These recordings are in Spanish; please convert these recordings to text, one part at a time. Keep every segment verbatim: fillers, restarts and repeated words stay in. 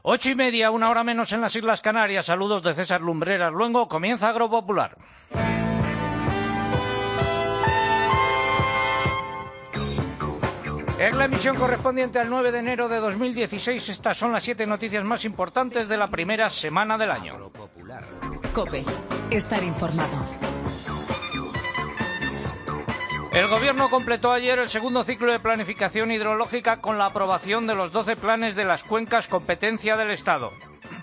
Ocho y media, una hora menos en las Islas Canarias. Saludos de César Lumbreras Luengo. Comienza Agropopular. Es la emisión correspondiente al nueve de enero de dos mil dieciséis. Estas son las siete noticias más importantes de la primera semana del año. COPE. Estar informado. El Gobierno completó ayer el segundo ciclo de planificación hidrológica con la aprobación de los doce planes de las cuencas competencia del Estado.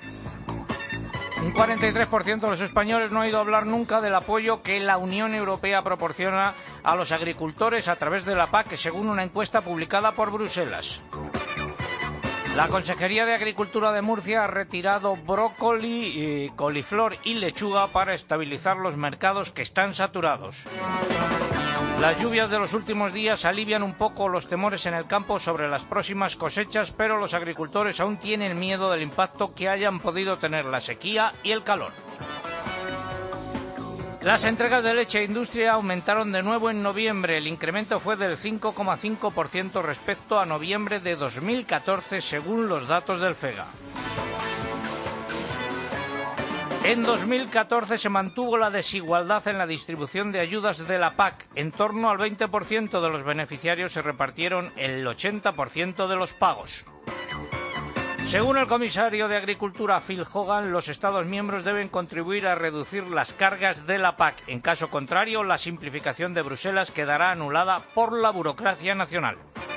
Un cuarenta y tres por ciento de los españoles no ha oído hablar nunca del apoyo que la Unión Europea proporciona a los agricultores a través de la P A C, según una encuesta publicada por Bruselas. La Consejería de Agricultura de Murcia ha retirado brócoli, eh, coliflor y lechuga para estabilizar los mercados que están saturados. Las lluvias de los últimos días alivian un poco los temores en el campo sobre las próximas cosechas, pero los agricultores aún tienen miedo del impacto que hayan podido tener la sequía y el calor. Las entregas de leche a industria aumentaron de nuevo en noviembre. El incremento fue del cinco coma cinco por ciento respecto a noviembre de dos mil catorce, según los datos del FEGA. En dos mil catorce se mantuvo la desigualdad en la distribución de ayudas de la P A C. En torno al veinte por ciento de los beneficiarios se repartieron el ochenta por ciento de los pagos. Según el comisario de Agricultura, Phil Hogan, los Estados miembros deben contribuir a reducir las cargas de la P A C. En caso contrario, la simplificación de Bruselas quedará anulada por la burocracia nacional.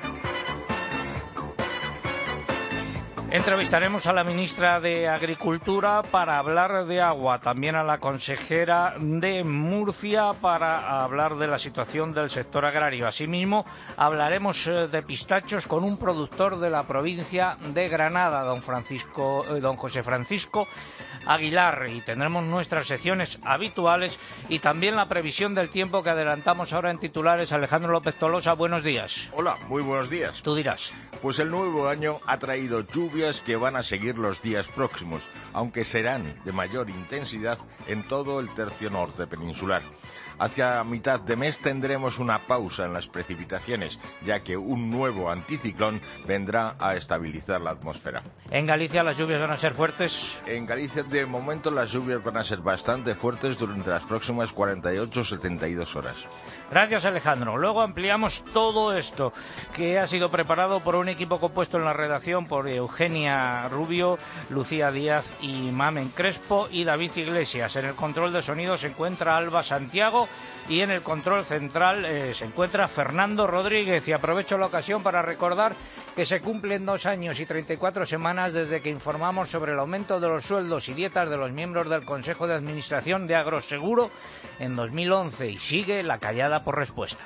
Entrevistaremos a la ministra de Agricultura para hablar de agua, también a la consejera de Murcia para hablar de la situación del sector agrario. Asimismo, hablaremos de pistachos con un productor de la provincia de Granada, don Francisco, eh, don José Francisco Aguilar, y tendremos nuestras secciones habituales y también la previsión del tiempo que adelantamos ahora en titulares. Alejandro López Tolosa, buenos días. Hola, muy buenos días. Tú dirás. Pues el nuevo año ha traído lluvias que van a seguir los días próximos, aunque serán de mayor intensidad en todo el tercio norte peninsular. Hacia mitad de mes tendremos una pausa en las precipitaciones, ya que un nuevo anticiclón vendrá a estabilizar la atmósfera. ¿En Galicia las lluvias van a ser fuertes? En Galicia, de momento, las lluvias van a ser bastante fuertes durante las próximas cuarenta y ocho a setenta y dos horas. Gracias, Alejandro. Luego ampliamos todo esto, que ha sido preparado por un equipo compuesto en la redacción por Eugenia Rubio, Lucía Díaz y Mamen Crespo y David Iglesias. En el control de sonido se encuentra Alba Santiago y en el control central eh, se encuentra Fernando Rodríguez. Y aprovecho la ocasión para recordar que se cumplen dos años y treinta y cuatro semanas desde que informamos sobre el aumento de los sueldos y dietas de los miembros del Consejo de Administración de Agroseguro en dos mil once, y sigue la callada por respuesta.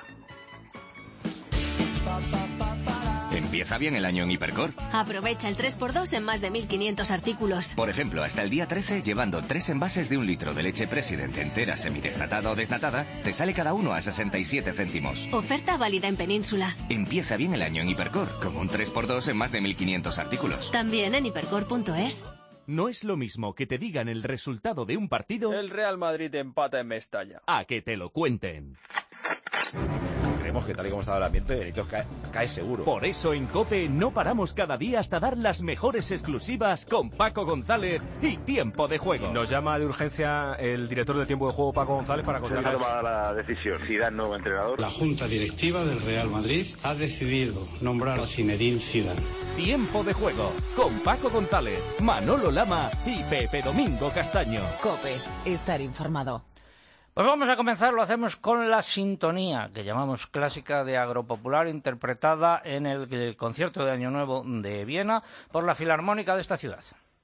Empieza bien el año en Hipercor. Aprovecha el tres por dos en más de mil quinientos artículos. Por ejemplo, hasta el día trece, llevando tres envases de un litro de leche President entera, semidesnatada o desnatada, te sale cada uno a sesenta y siete céntimos. Oferta válida en Península. Empieza bien el año en Hipercor, con un tres por dos en más de mil quinientos artículos. También en hipercor punto es. No es lo mismo que te digan el resultado de un partido... El Real Madrid empata en Mestalla. ...a que te lo cuenten. Creemos que tal y como estaba el ambiente, Benito cae, cae seguro. Por eso en COPE no paramos cada día hasta dar las mejores exclusivas con Paco González y Tiempo de Juego. Nos llama de urgencia el director de Tiempo de Juego, Paco González, para contarnos... Se la decisión, Zidane nuevo entrenador. La Junta Directiva del Real Madrid ha decidido nombrar a Zinedine Zidane. Tiempo de Juego con Paco González, Manolo Lama y Pepe Domingo Castaño. COPE. Estar informado. Pues vamos a comenzar, lo hacemos con la sintonía que llamamos clásica de Agropopular, interpretada en el, el concierto de Año Nuevo de Viena por la Filarmónica de esta ciudad.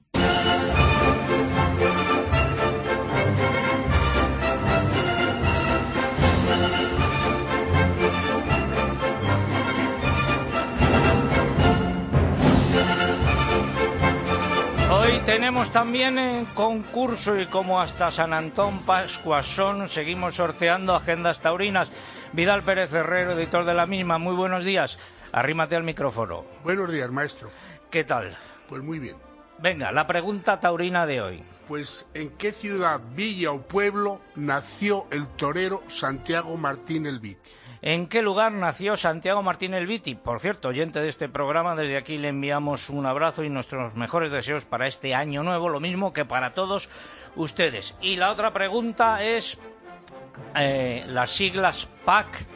Hoy tenemos también en concurso, y como hasta San Antón Pascuasón seguimos sorteando agendas taurinas. Vidal Pérez Herrero, editor de la misma, muy buenos días. Arrímate al micrófono. Buenos días, maestro. ¿Qué tal? Pues muy bien. Venga, la pregunta taurina de hoy. Pues, ¿en qué ciudad, villa o pueblo nació el torero Santiago Martín el Viti? ¿En qué lugar nació Santiago Martínez Viti? Por cierto, oyente de este programa, desde aquí le enviamos un abrazo y nuestros mejores deseos para este año nuevo, lo mismo que para todos ustedes. Y la otra pregunta es, eh, las siglas P A C,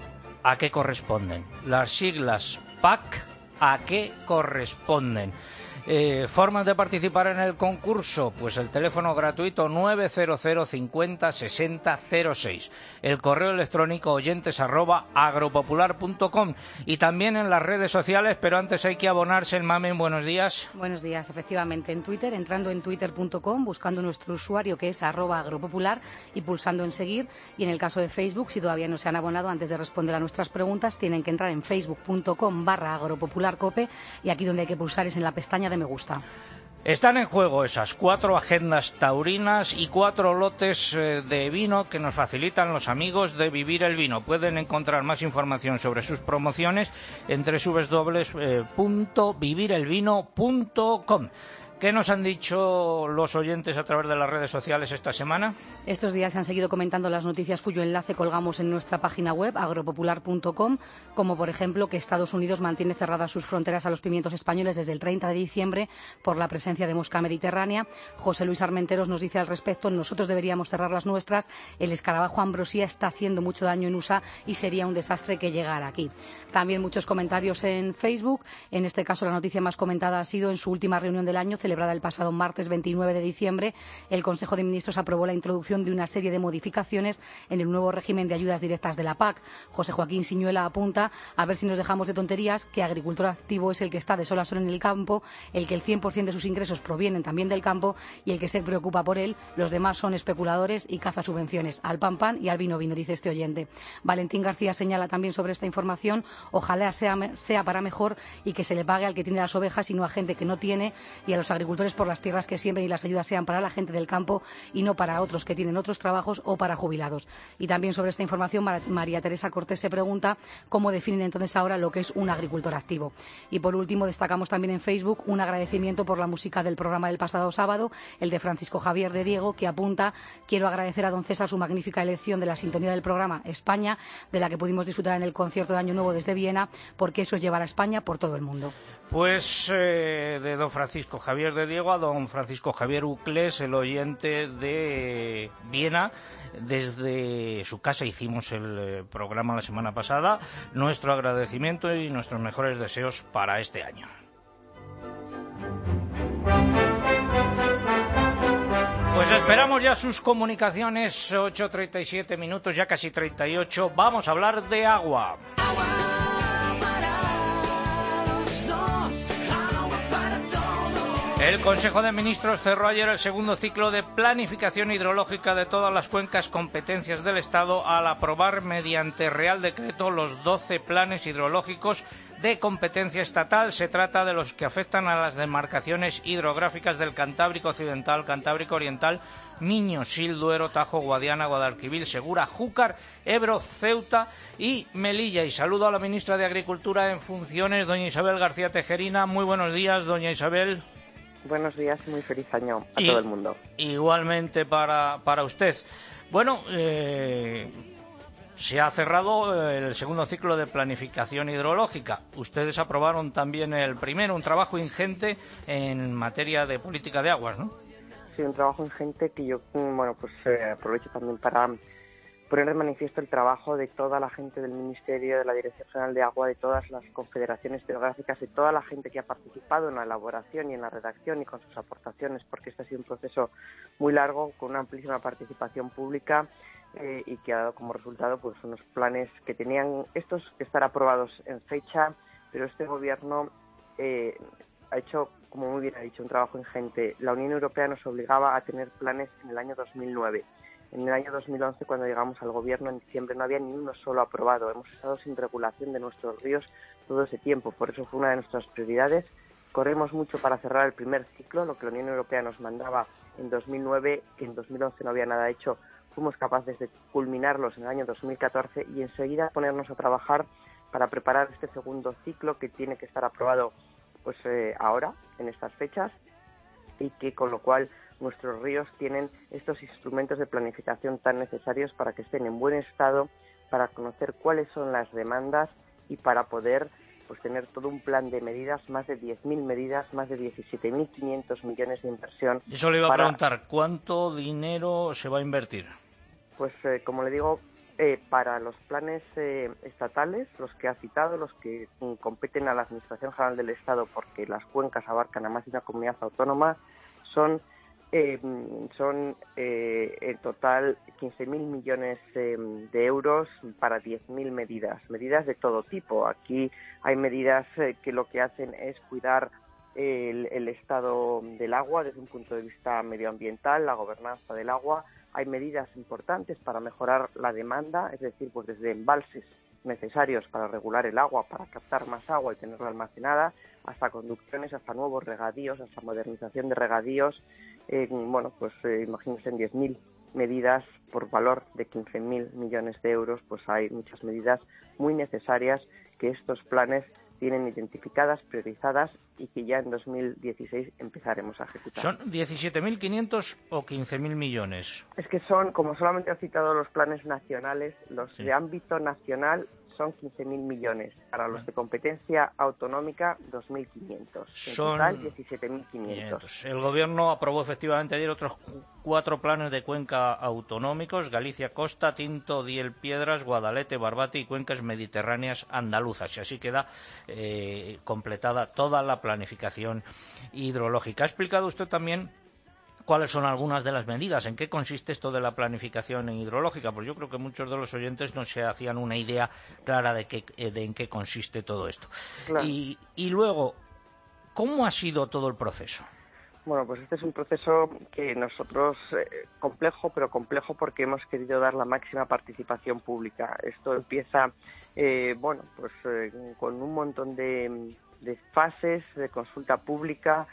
¿a qué corresponden? Las siglas P A C, ¿a qué corresponden? Eh, formas de participar en el concurso, pues el teléfono gratuito nueve cero cero cincuenta sesenta cero seis, el correo electrónico oyentes arroba agropopular punto com y también en las redes sociales, pero antes hay que abonarse. El Mamen, buenos días. Buenos días, efectivamente, en Twitter, entrando en twitter punto com, buscando nuestro usuario que es arroba agropopular y pulsando en seguir, y en el caso de Facebook, si todavía no se han abonado, antes de responder a nuestras preguntas, tienen que entrar en facebook punto com barra agropopularcope, y aquí donde hay que pulsar es en la pestaña de me gusta. Están en juego esas cuatro agendas taurinas y cuatro lotes eh, de vino que nos facilitan los amigos de Vivir el Vino. Pueden encontrar más información sobre sus promociones en doble u doble u doble u punto vivir el vino punto com. ¿Qué nos han dicho los oyentes a través de las redes sociales esta semana? Estos días se han seguido comentando las noticias cuyo enlace colgamos en nuestra página web, agropopular punto com, como por ejemplo que Estados Unidos mantiene cerradas sus fronteras a los pimientos españoles desde el treinta de diciembre por la presencia de mosca mediterránea. José Luis Armenteros nos dice al respecto: nosotros deberíamos cerrar las nuestras, el escarabajo ambrosía está haciendo mucho daño en U S A y sería un desastre que llegara aquí. También muchos comentarios en Facebook. En este caso la noticia más comentada ha sido en su última reunión del año, celebrada el pasado martes veintinueve de diciembre, el Consejo de Ministros aprobó la introducción de una serie de modificaciones en el nuevo régimen de ayudas directas de la P A C. José Joaquín Siñuela apunta, a ver si nos dejamos de tonterías, que agricultor activo es el que está de sol a sol en el campo, el que el cien por ciento de sus ingresos provienen también del campo y el que se preocupa por él. Los demás son especuladores y caza subvenciones. Al pan pan y al vino vino, dice este oyente. Valentín García señala también sobre esta información: ojalá sea, sea para mejor y que se le pague al que tiene las ovejas y no a gente que no tiene, y a los agricultores por las tierras que siembren, y las ayudas sean para la gente del campo y no para otros que tienen otros trabajos o para jubilados. Y también sobre esta información María Teresa Cortés se pregunta cómo definen entonces ahora lo que es un agricultor activo. Y por último destacamos también en Facebook un agradecimiento por la música del programa del pasado sábado, el de Francisco Javier de Diego, que apunta: quiero agradecer a don César su magnífica elección de la sintonía del programa España, de la que pudimos disfrutar en el concierto de Año Nuevo desde Viena, porque eso es llevar a España por todo el mundo. Pues eh, de don Francisco Javier de Diego a don Francisco Javier Uclés, el oyente de Viena. Desde su casa hicimos el eh, programa la semana pasada. Nuestro agradecimiento y nuestros mejores deseos para este año. Pues esperamos ya sus comunicaciones. Ocho treinta y siete minutos, ya casi treinta y ocho. Vamos a hablar de agua. El Consejo de Ministros cerró ayer el segundo ciclo de planificación hidrológica de todas las cuencas competencias del Estado al aprobar mediante Real Decreto los doce planes hidrológicos de competencia estatal. Se trata de los que afectan a las demarcaciones hidrográficas del Cantábrico Occidental, Cantábrico Oriental, Miño, Sil, Duero, Tajo, Guadiana, Guadalquivir, Segura, Júcar, Ebro, Ceuta y Melilla. Y saludo a la ministra de Agricultura en funciones, doña Isabel García Tejerina. Muy buenos días, doña Isabel. Buenos días y muy feliz año a y, todo el mundo. Igualmente para, para usted. Bueno, eh, se ha cerrado el segundo ciclo de planificación hidrológica. Ustedes aprobaron también el primero, un trabajo ingente en materia de política de aguas, ¿no? Sí, un trabajo ingente que yo, bueno, pues eh, aprovecho también para poner de manifiesto el trabajo de toda la gente del Ministerio, de la Dirección General de Agua, de todas las confederaciones hidrográficas, de toda la gente que ha participado en la elaboración y en la redacción y con sus aportaciones, porque este ha sido un proceso muy largo, con una amplísima participación pública eh, y que ha dado como resultado pues unos planes que tenían estos que estar aprobados en fecha, pero este Gobierno eh, ha hecho, como muy bien ha dicho, un trabajo ingente. La Unión Europea nos obligaba a tener planes en el año dos mil nueve. En el año dos mil once, cuando llegamos al Gobierno, en diciembre, no había ni uno solo aprobado. Hemos estado sin regulación de nuestros ríos todo ese tiempo. Por eso fue una de nuestras prioridades. Corremos mucho para cerrar el primer ciclo, lo que la Unión Europea nos mandaba en dos mil nueve, que en dos mil once no había nada hecho. Fuimos capaces de culminarlos en el año dos mil catorce y enseguida ponernos a trabajar para preparar este segundo ciclo, que tiene que estar aprobado pues eh, ahora, en estas fechas, y que con lo cual nuestros ríos tienen estos instrumentos de planificación tan necesarios para que estén en buen estado, para conocer cuáles son las demandas y para poder pues tener todo un plan de medidas, más de diez mil medidas, más de diecisiete mil quinientos millones de inversión. Eso le iba para, a preguntar, ¿cuánto dinero se va a invertir? Pues eh, como le digo, eh, para los planes eh, estatales, los que ha citado, los que mm, competen a la Administración General del Estado, porque las cuencas abarcan a más de una comunidad autónoma, son Eh, son eh, en total quince mil millones eh, de euros para diez mil medidas, medidas de todo tipo. Aquí hay medidas eh, que lo que hacen es cuidar el, el estado del agua desde un punto de vista medioambiental, la gobernanza del agua. Hay medidas importantes para mejorar la demanda, es decir, pues desde embalses necesarios para regular el agua, para captar más agua y tenerla almacenada, hasta conducciones, hasta nuevos regadíos, hasta modernización de regadíos. Eh, bueno, pues eh, imagínense en diez mil medidas por valor de quince mil millones de euros, pues hay muchas medidas muy necesarias que estos planes tienen identificadas, priorizadas y que ya en dos mil dieciséis empezaremos a ejecutar. ¿Son diecisiete mil quinientos o quince mil millones? Es que son, como solamente he citado los planes nacionales, los sí. de ámbito nacional son quince mil millones. Para los de competencia autonómica, dos mil quinientos. En son total, diecisiete mil quinientos. El Gobierno aprobó efectivamente ayer otros cuatro planes de cuenca autonómicos: Galicia Costa, Tinto, Diel Piedras, Guadalete, Barbate y cuencas mediterráneas andaluzas. Y así queda eh, completada toda la planificación hidrológica. Ha explicado usted también cuáles son algunas de las medidas, en qué consiste esto de la planificación hidrológica, pues yo creo que muchos de los oyentes no se hacían una idea clara de, qué, de en qué consiste todo esto. Claro. Y, y luego, ¿cómo ha sido todo el proceso? Bueno, pues este es un proceso que nosotros, eh, complejo, pero complejo porque hemos querido dar la máxima participación pública. Esto empieza, eh, bueno, pues eh, con un montón de, de fases de consulta pública.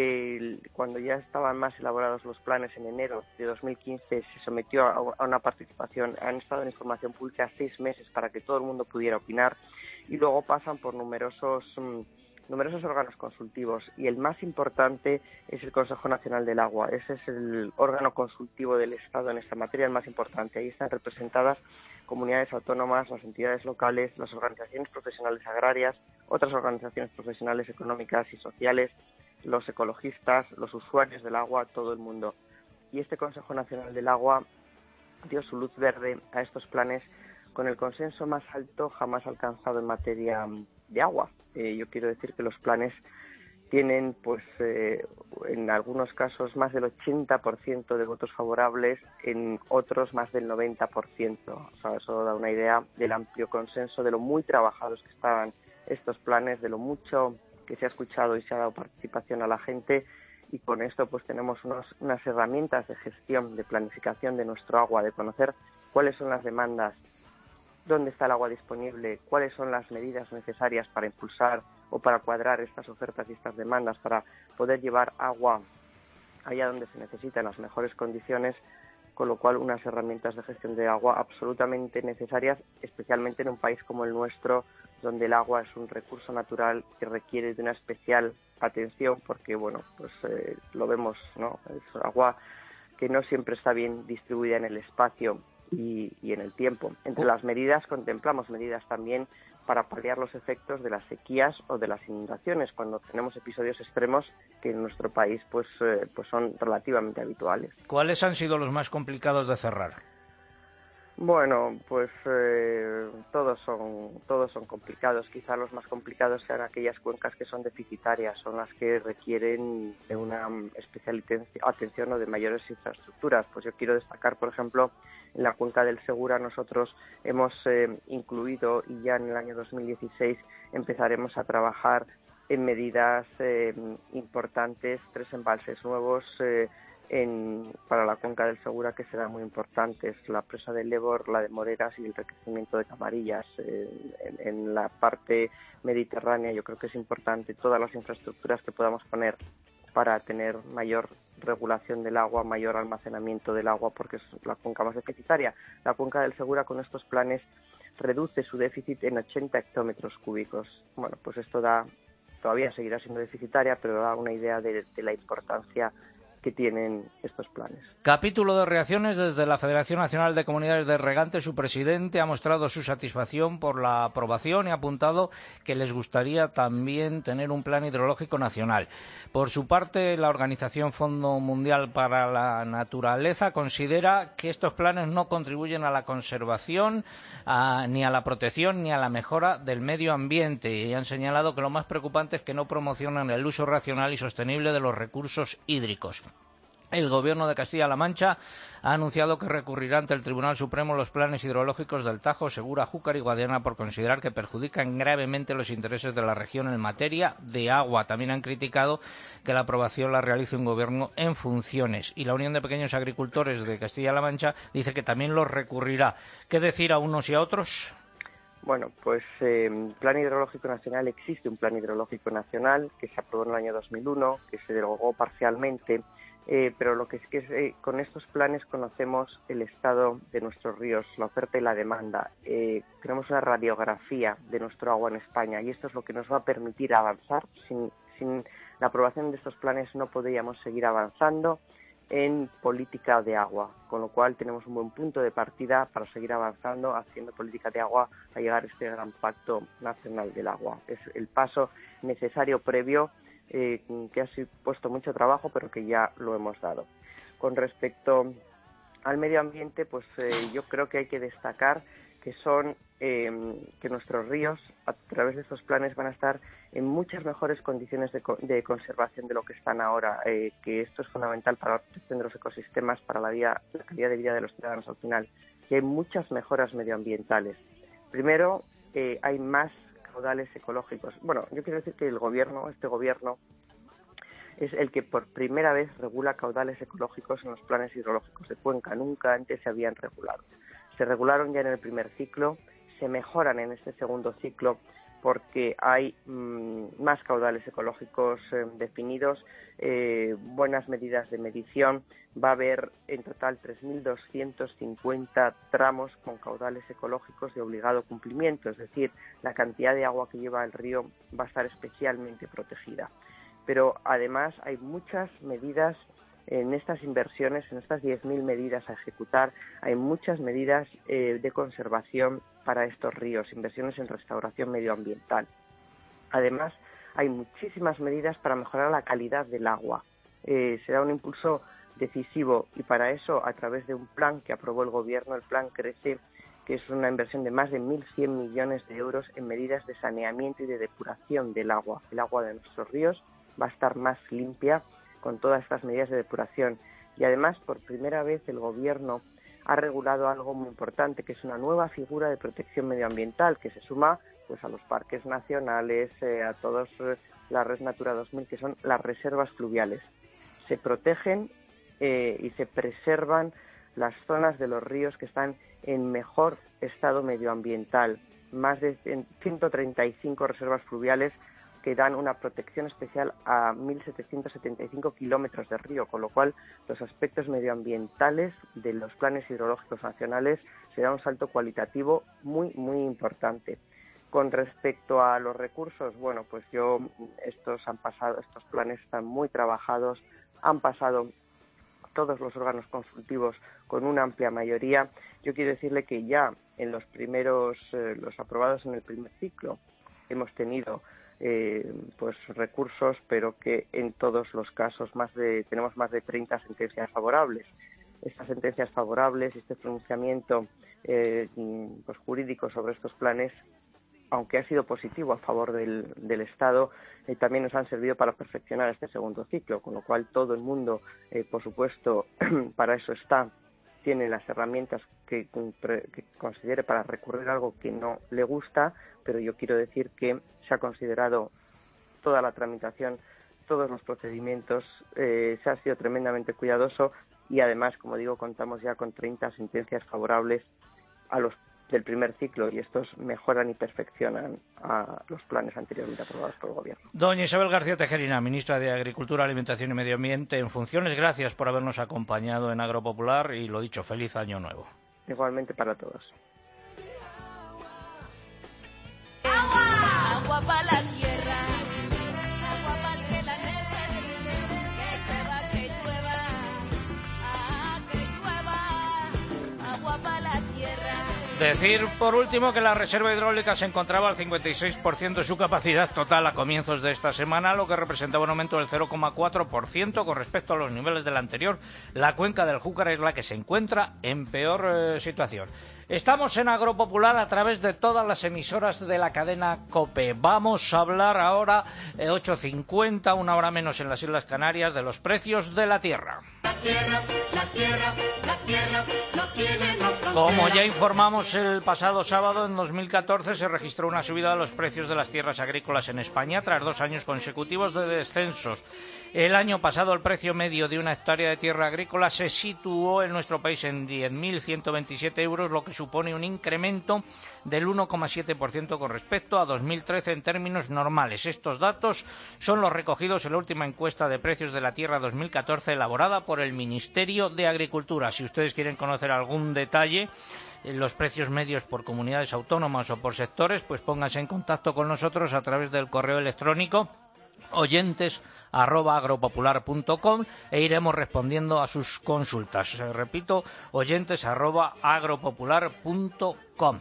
Eh, cuando ya estaban más elaborados los planes en enero de dos mil quince se sometió a, a una participación, han estado en información pública seis meses para que todo el mundo pudiera opinar y luego pasan por numerosos um, numerosos órganos consultivos y el más importante es el Consejo Nacional del Agua. Ese es el órgano consultivo del Estado en esta materia, el más importante. Ahí están representadas comunidades autónomas, las entidades locales, las organizaciones profesionales agrarias, otras organizaciones profesionales económicas y sociales, los ecologistas, los usuarios del agua, todo el mundo. Y este Consejo Nacional del Agua dio su luz verde a estos planes con el consenso más alto jamás alcanzado en materia de agua. Eh, yo quiero decir que los planes tienen, pues, eh, en algunos casos más del ochenta por ciento de votos favorables, en otros más del noventa por ciento. O sea, eso da una idea del amplio consenso, de lo muy trabajados que estaban estos planes, de lo mucho que se ha escuchado y se ha dado participación a la gente, y con esto pues tenemos unos, unas herramientas de gestión, de planificación de nuestro agua, de conocer cuáles son las demandas, dónde está el agua disponible, cuáles son las medidas necesarias para impulsar o para cuadrar estas ofertas y estas demandas, para poder llevar agua allá donde se necesita en las mejores condiciones, con lo cual unas herramientas de gestión de agua absolutamente necesarias, especialmente en un país como el nuestro, donde el agua es un recurso natural que requiere de una especial atención, porque bueno, pues eh, lo vemos, ¿no? Es agua que no siempre está bien distribuida en el espacio y, y en el tiempo. Entre las medidas contemplamos medidas también para paliar los efectos de las sequías o de las inundaciones, cuando tenemos episodios extremos que en nuestro país pues, eh, pues son relativamente habituales. ¿Cuáles han sido los más complicados de cerrar? Bueno, pues eh, todos son todos son complicados. Quizá los más complicados sean aquellas cuencas que son deficitarias, son las que requieren de una especial atención o de mayores infraestructuras. Pues yo quiero destacar, por ejemplo, en la cuenca del Segura nosotros hemos eh, incluido, y ya en el año dos mil dieciséis empezaremos a trabajar en medidas eh, importantes, tres embalses nuevos eh, En, para la cuenca del Segura que serán muy importantes: la presa del Ébor, la de Moreras y el enriquecimiento de Camarillas. Eh, en, en la parte mediterránea yo creo que es importante todas las infraestructuras que podamos poner para tener mayor regulación del agua, mayor almacenamiento del agua, porque es la cuenca más deficitaria. La cuenca del Segura con estos planes reduce su déficit en ochenta hectómetros cúbicos. Bueno, pues esto da, todavía seguirá siendo deficitaria, pero da una idea de, de la importancia que tienen estos planes. Capítulo de reacciones desde la Federación Nacional de Comunidades de Regantes. Su presidente ha mostrado su satisfacción por la aprobación y ha apuntado que les gustaría también tener un plan hidrológico nacional. Por su parte, la Organización Fondo Mundial para la Naturaleza considera que estos planes no contribuyen a la conservación, a, ni a la protección, ni a la mejora del medio ambiente, y han señalado que lo más preocupante es que no promocionan el uso racional y sostenible de los recursos hídricos. El Gobierno de Castilla-La Mancha ha anunciado que recurrirá ante el Tribunal Supremo los planes hidrológicos del Tajo, Segura, Júcar y Guadiana por considerar que perjudican gravemente los intereses de la región en materia de agua. También han criticado que la aprobación la realice un Gobierno en funciones. Y la Unión de Pequeños Agricultores de Castilla-La Mancha dice que también los recurrirá. ¿Qué decir a unos y a otros? Bueno, pues eh, Plan Hidrológico Nacional, existe un Plan Hidrológico Nacional que se aprobó en el año dos mil uno, que se derogó parcialmente. Eh, pero lo que es que es, eh, con estos planes conocemos el estado de nuestros ríos, la oferta y la demanda. Eh, tenemos una radiografía de nuestro agua en España y esto es lo que nos va a permitir avanzar. Sin, sin la aprobación de estos planes no podríamos seguir avanzando en política de agua, con lo cual tenemos un buen punto de partida para seguir avanzando haciendo política de agua a llegar a este gran pacto nacional del agua. Es el paso necesario previo Eh, que ha supuesto mucho trabajo, pero que ya lo hemos dado. Con respecto al medio ambiente, pues eh, yo creo que hay que destacar que son eh, que nuestros ríos, a través de estos planes, van a estar en muchas mejores condiciones de, de conservación de lo que están ahora, eh, que esto es fundamental para la protección de los ecosistemas, para la, vida, la calidad de vida de los ciudadanos al final, y hay muchas mejoras medioambientales. Primero, eh, hay más caudales ecológicos. Bueno, yo quiero decir que el gobierno, este gobierno, es el que por primera vez regula caudales ecológicos en los planes hidrológicos de cuenca. Nunca antes se habían regulado. Se regularon ya en el primer ciclo, se mejoran en este segundo ciclo porque hay mmm, más caudales ecológicos eh, definidos, eh, buenas medidas de medición. Va a haber en total tres mil doscientos cincuenta tramos con caudales ecológicos de obligado cumplimiento, es decir, la cantidad de agua que lleva el río va a estar especialmente protegida. Pero además hay muchas medidas en estas inversiones, en estas diez mil medidas a ejecutar, hay muchas medidas eh, de conservación para estos ríos, inversiones en restauración medioambiental. Además, hay muchísimas medidas para mejorar la calidad del agua. Eh, será un impulso decisivo y para eso, a través de un plan que aprobó el Gobierno, el Plan Crece, que es una inversión de más de mil cien millones de euros en medidas de saneamiento y de depuración del agua. El agua de nuestros ríos va a estar más limpia con todas estas medidas de depuración. Y además, por primera vez, el Gobierno ha regulado algo muy importante, que es una nueva figura de protección medioambiental, que se suma pues a los parques nacionales, eh, a todas eh, la Red Natura dos mil, que son las reservas fluviales. Se protegen eh, y se preservan las zonas de los ríos que están en mejor estado medioambiental. Más de ciento treinta y cinco reservas fluviales que dan una protección especial a mil setecientos setenta y cinco kilómetros de río, con lo cual los aspectos medioambientales de los planes hidrológicos nacionales se da un salto cualitativo muy, muy importante. Con respecto a los recursos, bueno, pues yo, estos han pasado, estos planes están muy trabajados, han pasado todos los órganos consultivos con una amplia mayoría. Yo quiero decirle que ya en los primeros, eh, los aprobados en el primer ciclo, hemos tenido Eh, pues recursos, pero que en todos los casos más de tenemos más de treinta sentencias favorables. Estas sentencias favorables y este pronunciamiento eh, pues jurídico sobre estos planes, aunque ha sido positivo a favor del, del Estado, eh, también nos han servido para perfeccionar este segundo ciclo, con lo cual todo el mundo, eh, por supuesto, para eso está, tiene las herramientas que, que considere para recurrir a algo que no le gusta, pero yo quiero decir que se ha considerado toda la tramitación, todos los procedimientos, eh, se ha sido tremendamente cuidadoso y además, como digo, contamos ya con treinta sentencias favorables a los del primer ciclo y estos mejoran y perfeccionan a los planes anteriormente aprobados por el Gobierno. Doña Isabel García Tejerina, ministra de Agricultura, Alimentación y Medio Ambiente en funciones, gracias por habernos acompañado en Agropopular y, lo dicho, feliz año nuevo. Igualmente para todos. Agua, agua para la tierra, agua para el que la neve, que llueva, que llueva. Decir, por último, que la reserva hidráulica se encontraba al cincuenta y seis por ciento de su capacidad total a comienzos de esta semana, lo que representaba un aumento del cero coma cuatro por ciento con respecto a los niveles del anterior. La cuenca del Júcar es la que se encuentra en peor eh, situación. Estamos en Agropopular a través de todas las emisoras de la cadena COPE. Vamos a hablar ahora, eh, ocho cincuenta, una hora menos en las Islas Canarias, de los precios de la tierra. La tierra, la tierra, la tierra, no tiene más fronteras. Como ya informamos el pasado sábado, en dos mil catorce se registró una subida de los precios de las tierras agrícolas en España tras dos años consecutivos de descensos. El año pasado el precio medio de una hectárea de tierra agrícola se situó en nuestro país en diez mil ciento veintisiete euros, lo que supone un incremento del uno coma siete por ciento con respecto a dos mil trece en términos normales. Estos datos son los recogidos en la última encuesta de precios de la tierra dos mil catorce elaborada por el Ministerio de Agricultura. Si ustedes quieren conocer algún detalle, los precios medios por comunidades autónomas o por sectores, pues pónganse en contacto con nosotros a través del correo electrónico oyentes arroba agropopular punto com e iremos respondiendo a sus consultas. Eh, repito, oyentes arroba agropopular punto com.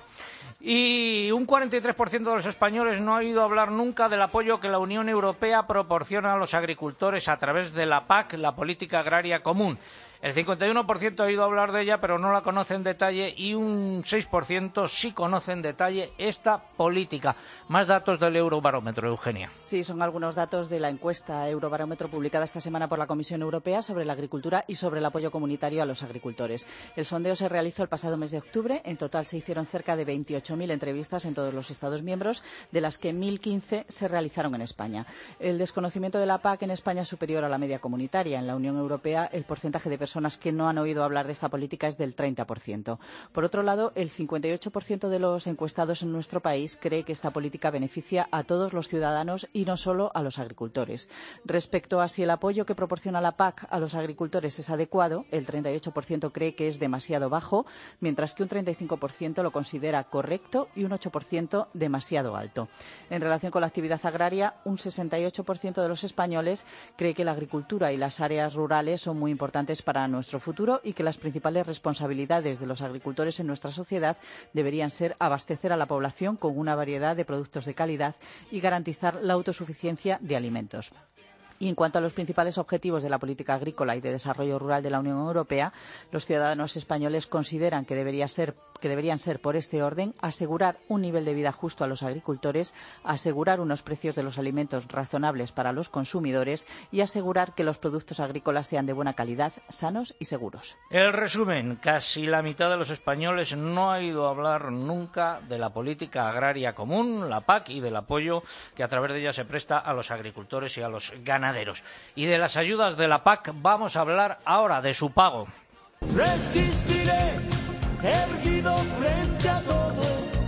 Y un cuarenta y tres por ciento de los españoles no ha oído hablar nunca del apoyo que la Unión Europea proporciona a los agricultores a través de la P A C, la Política Agraria Común. El cincuenta y uno por ciento ha oído hablar de ella, pero no la conoce en detalle, y un seis por ciento sí conoce en detalle esta política. Más datos del Eurobarómetro, Eugenia. Sí, son algunos datos de la encuesta Eurobarómetro publicada esta semana por la Comisión Europea sobre la agricultura y sobre el apoyo comunitario a los agricultores. El sondeo se realizó el pasado mes de octubre. En total se hicieron cerca de veintiocho mil entrevistas en todos los Estados miembros, de las que mil quince se realizaron en España. El desconocimiento de la P A C en España es superior a la media comunitaria. En la Unión Europea, el porcentaje de personas personas que no han oído hablar de esta política es del treinta por ciento. Por otro lado, el cincuenta y ocho por ciento de los encuestados en nuestro país cree que esta política beneficia a todos los ciudadanos y no solo a los agricultores. Respecto a si el apoyo que proporciona la P A C a los agricultores es adecuado, el treinta y ocho por ciento cree que es demasiado bajo, mientras que un treinta y cinco por ciento lo considera correcto y un ocho por ciento demasiado alto. En relación con la actividad agraria, un sesenta y ocho por ciento de los españoles cree que la agricultura y las áreas rurales son muy importantes para nuestro futuro y que las principales responsabilidades de los agricultores en nuestra sociedad deberían ser abastecer a la población con una variedad de productos de calidad y garantizar la autosuficiencia de alimentos. Y en cuanto a los principales objetivos de la política agrícola y de desarrollo rural de la Unión Europea, los ciudadanos españoles consideran que debería ser, que deberían ser, por este orden, asegurar un nivel de vida justo a los agricultores, asegurar unos precios de los alimentos razonables para los consumidores y asegurar que los productos agrícolas sean de buena calidad, sanos y seguros. El resumen: casi la mitad de los españoles no ha ido a hablar nunca de la política agraria común, la P A C, y del apoyo que a través de ella se presta a los agricultores y a los ganaderos. Y de las ayudas de la P A C vamos a hablar ahora, de su pago. Resistiré, erguido frente a todo,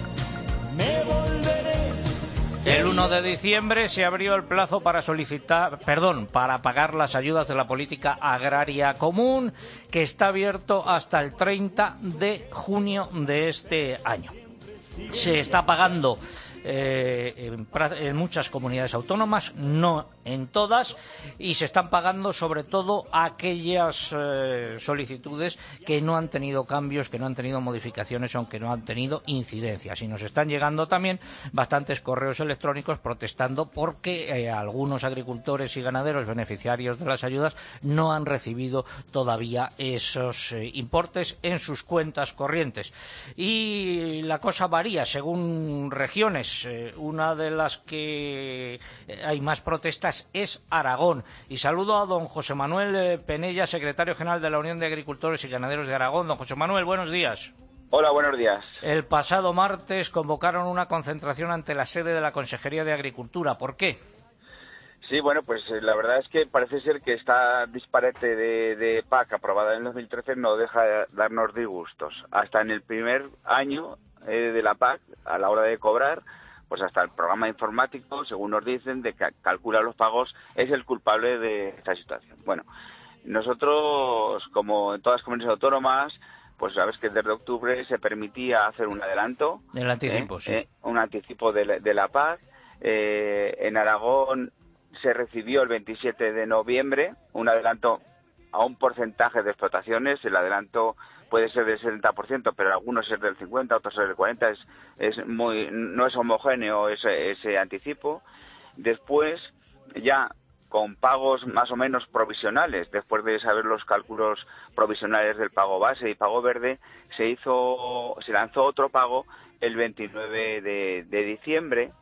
me volveré. El uno de diciembre se abrió el plazo para solicitar, perdón, para pagar las ayudas de la política agraria común, que está abierto hasta el treinta de junio de este año. Se está pagando Eh, en, en muchas comunidades autónomas, no en todas, y se están pagando sobre todo aquellas eh, solicitudes que no han tenido cambios, que no han tenido modificaciones, aunque no han tenido incidencias. Y nos están llegando también bastantes correos electrónicos protestando porque eh, algunos agricultores y ganaderos beneficiarios de las ayudas no han recibido todavía esos eh, importes en sus cuentas corrientes. Y la cosa varía según regiones. Una de las que hay más protestas es Aragón. Y saludo a don José Manuel Penella, secretario general de la Unión de Agricultores y Ganaderos de Aragón. Don José Manuel, buenos días. Hola, buenos días. El pasado martes convocaron una concentración ante la sede de la Consejería de Agricultura. ¿Por qué? Sí, bueno, pues la verdad es que parece ser que esta disparate de, de P A C aprobada en el dos mil trece no deja de darnos disgustos. Hasta en el primer año eh, de la P A C, a la hora de cobrar, pues hasta el programa informático, según nos dicen, de que calcula los pagos, es el culpable de esta situación. Bueno, nosotros, como en todas las comunidades autónomas, pues sabes que desde octubre se permitía hacer un adelanto. El anticipo, eh, sí. Eh, un anticipo de la, de la P A C. Eh, en Aragón se recibió el veintisiete de noviembre un adelanto a un porcentaje de explotaciones. El adelanto puede ser del setenta por ciento, pero algunos es del cincuenta por ciento, otros es del cuarenta por ciento, es, es muy, no es homogéneo ese, ese anticipo. Después, ya con pagos más o menos provisionales, después de saber los cálculos provisionales del pago base y pago verde, se hizo, se lanzó otro pago el veintinueve de diciembre,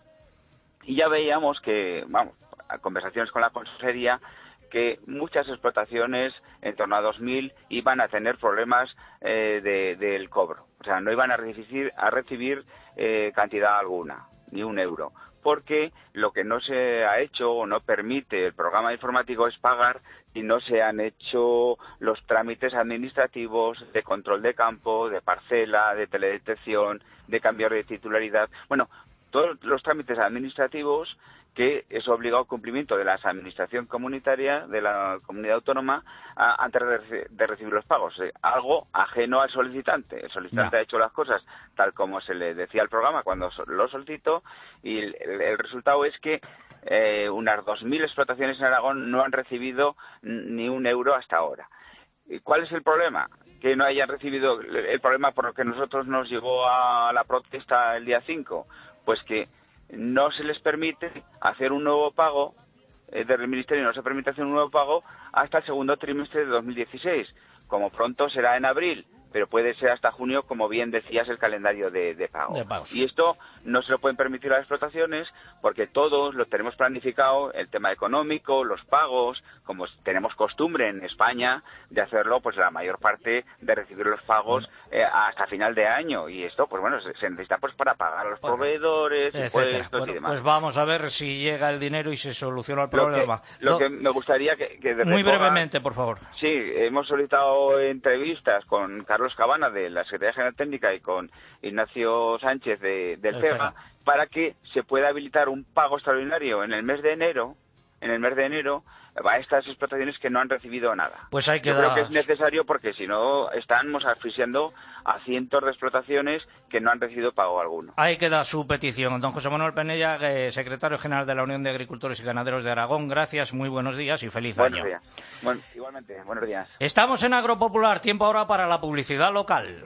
y ya veíamos que, vamos, a conversaciones con la consejería, que muchas explotaciones, en torno a dos mil, iban a tener problemas eh, de, del cobro. O sea, no iban a recibir, a recibir eh, cantidad alguna, ni un euro. Porque lo que no se ha hecho o no permite el programa informático es pagar si no se han hecho los trámites administrativos de control de campo, de parcela, de teledetección, de cambio de titularidad. Bueno, todos los trámites administrativos que es obligado cumplimiento de la administración comunitaria, de la comunidad autónoma, a, antes de, de recibir los pagos. Eh, algo ajeno al solicitante. El solicitante no. ha hecho las cosas tal como se le decía al programa cuando lo solicitó, y el, el, el resultado es que eh, unas dos mil explotaciones en Aragón no han recibido ni un euro hasta ahora. ¿Y cuál es el problema? Que no hayan recibido. El problema por el que nosotros nos llevó a la protesta el día cinco, pues que no se les permite hacer un nuevo pago, eh, desde el Ministerio no se permite hacer un nuevo pago hasta el segundo trimestre de dos mil dieciséis. Como pronto será en abril, pero puede ser hasta junio, como bien decías, el calendario de, de pago. De pagos. Y esto no se lo pueden permitir a las explotaciones porque todos lo tenemos planificado, el tema económico, los pagos, como tenemos costumbre en España de hacerlo, pues la mayor parte de recibir los pagos eh, hasta final de año. Y esto, pues bueno, se, se necesita pues para pagar a los bueno, proveedores, impuestos bueno, y demás. Pues vamos a ver si llega el dinero y se soluciona el problema. Lo que, lo no. que me gustaría que... que Muy brevemente, por favor. Sí, hemos solicitado entrevistas con Carlos Cabana de la Secretaría General Técnica y con Ignacio Sánchez de, del CEGA para que se pueda habilitar un pago extraordinario en el mes de enero, en el mes de enero, a estas explotaciones que no han recibido nada. Pues hay que Yo dar... creo que es necesario porque si no estamos asfixiando a cientos de explotaciones que no han recibido pago alguno. Ahí queda su petición. Don José Manuel Penella, eh, secretario general de la Unión de Agricultores y Ganaderos de Aragón, gracias, muy buenos días y feliz buenos año. Días. Bueno, igualmente, buenos días. Estamos en Agropopular, tiempo ahora para la publicidad local.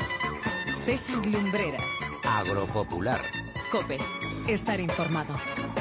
César Lumbreras. Agropopular. COPE. Estar informado.